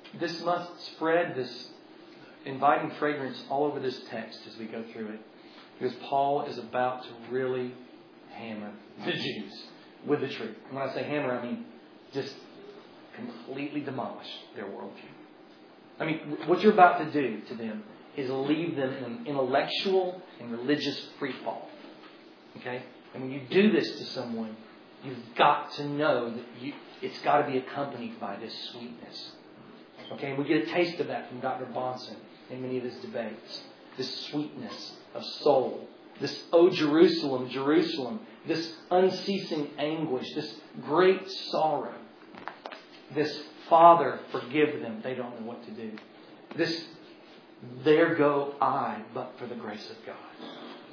spread this inviting fragrance all over this text as we go through it. Because Paul is about to really hammer the Jews with the truth. And when I say hammer, I mean just completely demolish their worldview. I mean, what you're about to do to them is leave them in an intellectual and religious freefall. Okay? And when you do this to someone, you've got to know that it's got to be accompanied by this sweetness. Okay? And we get a taste of that from Dr. Bonson in many of his debates. This sweetness of soul. This, oh Jerusalem, Jerusalem. This unceasing anguish. This great sorrow. This, Father, forgive them. They don't know what to do. This, there go I, but for the grace of God.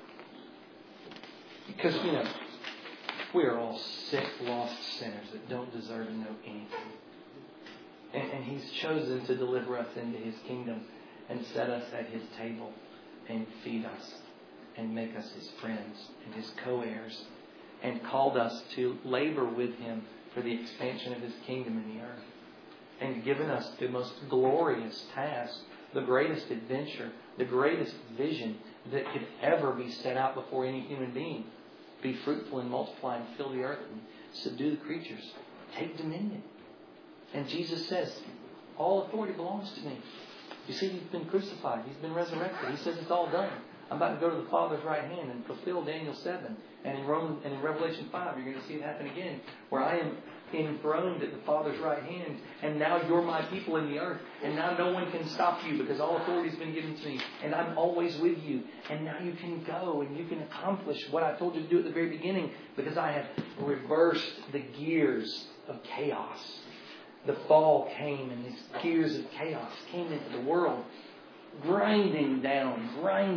Because, we are all sick, lost sinners that don't deserve to know anything. And He's chosen to deliver us into His kingdom and set us at His table and feed us and make us His friends and His co-heirs, and called us to labor with Him for the expansion of His kingdom in the earth, and given us the most glorious task, the greatest adventure, the greatest vision that could ever be set out before any human being. Be fruitful and multiply and fill the earth and subdue the creatures. Take dominion. And Jesus says, all authority belongs to me. You see, He's been crucified. He's been resurrected. He says it's all done. I'm about to go to the Father's right hand and fulfill Daniel 7. And in Revelation 5, you're going to see it happen again, where I am enthroned at the Father's right hand, and now you're my people in the earth, and now no one can stop you because all authority has been given to me, and I'm always with you, and now you can go and you can accomplish what I told you to do at the very beginning, because I have reversed the gears of chaos. The fall came, and these gears of chaos came into the world, grinding down,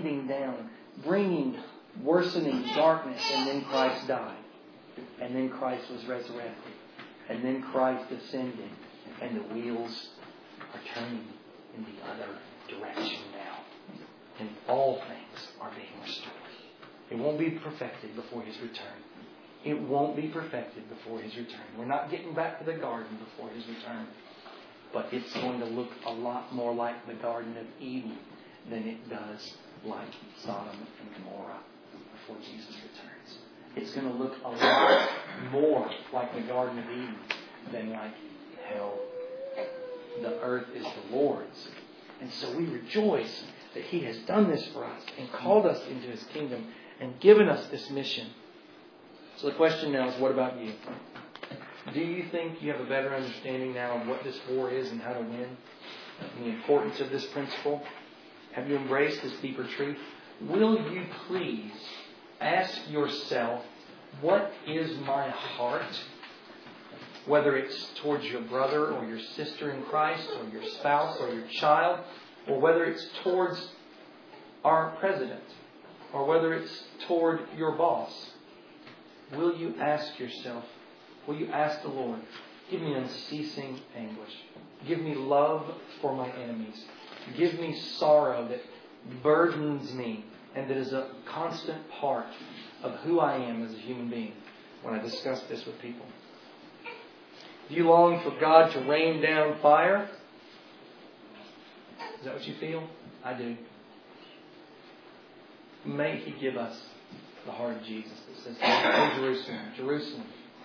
bringing worsening darkness, and then Christ died, and then Christ was resurrected. And then Christ ascended, and the wheels are turning in the other direction now. And all things are being restored. It won't be perfected before His return. It won't be perfected before His return. We're not getting back to the garden before His return. But it's going to look a lot more like the Garden of Eden than it does like Sodom and Gomorrah before Jesus returns. It's going to look a lot more like the Garden of Eden than like hell. The earth is the Lord's. And so we rejoice that He has done this for us and called us into His kingdom and given us this mission. So the question now is, what about you? Do you think you have a better understanding now of what this war is and how to win? And the importance of this principle? Have you embraced this deeper truth? Will you please ask yourself, what is my heart? Whether it's towards your brother or your sister in Christ or your spouse or your child, or whether it's towards our president, or whether it's toward your boss. Will you ask yourself, will you ask the Lord, give me unceasing anguish. Give me love for my enemies. Give me sorrow that burdens me and that is a constant part of who I am as a human being when I discuss this with people. Do you long for God to rain down fire? Is that what you feel? I do. May He give us the heart of Jesus that says, "Oh, Jerusalem, Jerusalem."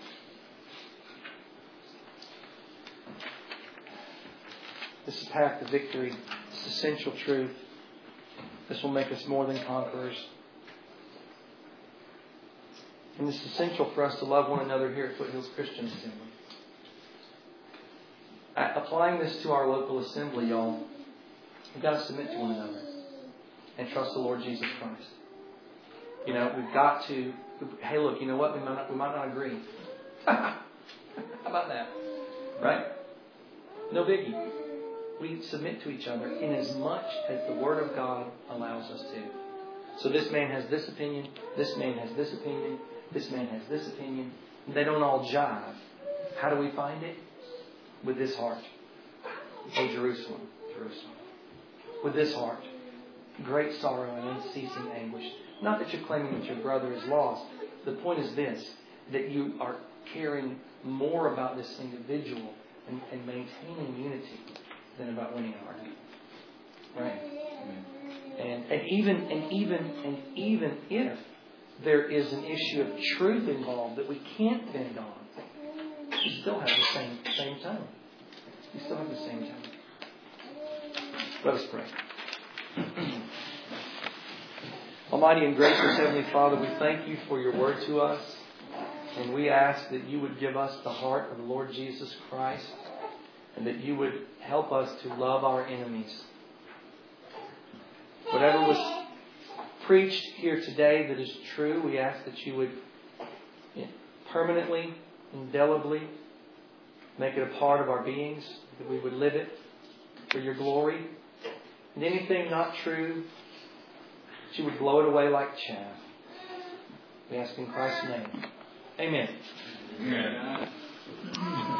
This is path to victory. It's essential truth. This will make us more than conquerors. And it's essential for us to love one another here at Foothills Christian Assembly. Applying this to our local assembly, y'all, we've got to submit to one another and trust the Lord Jesus Christ. You know, we've got to, hey, look, you know what? We might not agree. How about that? Right? No biggie. We submit to each other in as much as the Word of God allows us to. So this man has this opinion, this man has this opinion, this man has this opinion. They don't all jive. How do we find it? With this heart. Oh, Jerusalem, Jerusalem. With this heart. Great sorrow and unceasing anguish. Not that you're claiming that your brother is lost. The point is this, that you are caring more about this individual and maintaining unity than about winning an argument. Right? And even if there is an issue of truth involved that we can't bend on, you still have the same tone. You still have the same tone. Let us pray. Almighty and gracious Heavenly Father, we thank You for Your word to us. And we ask that You would give us the heart of the Lord Jesus Christ. And that You would help us to love our enemies. Whatever was preached here today that is true, we ask that You would permanently, indelibly make it a part of our beings, that we would live it for Your glory. And anything not true, that You would blow it away like chaff. We ask in Christ's name. Amen. Amen.